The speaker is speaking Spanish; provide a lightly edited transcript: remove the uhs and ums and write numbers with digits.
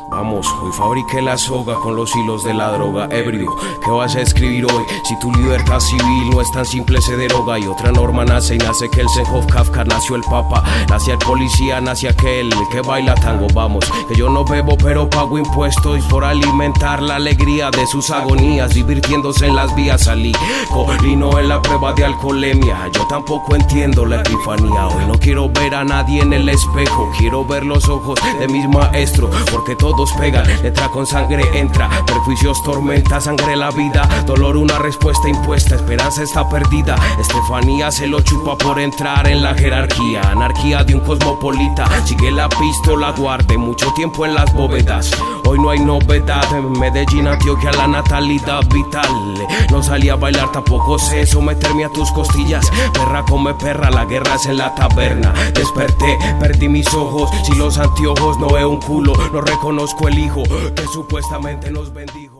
Vamos, hoy fabriqué la soga con los hilos de la droga. Ebrio, ¿qué vas a escribir hoy? Si tu libertad civil no es tan simple, se deroga. Y otra norma nace y nace que el Chekhov Kafka. Nació el papa, nació el policía, nació aquel que baila tango. Vamos, que yo no bebo pero pago impuestos por alimentar la alegría de sus agonías, divirtiéndose en las vías. Salí colino en la prueba de alcoholemia. Yo tampoco entiendo la epifanía. Hoy no quiero ver a nadie en el espejo, quiero ver los ojos de mis maestros, porque todos pegan, letra con sangre entra, perjuicios tormenta, sangre la vida, dolor una respuesta impuesta, esperanza está perdida, Estefanía se lo chupa por entrar en la jerarquía, anarquía de un cosmopolita, sigue la pistola, guarde mucho tiempo en las bóvedas, hoy no hay novedad, en Medellín, Antioquia la natalidad vital, no salí a bailar, tampoco sé someterme a tus costillas, perra come perra, la guerra es en la taberna, desperté, perdí mis ojos, si los anteojos no veo un culo, no reconozco el hijo que supuestamente nos bendijo.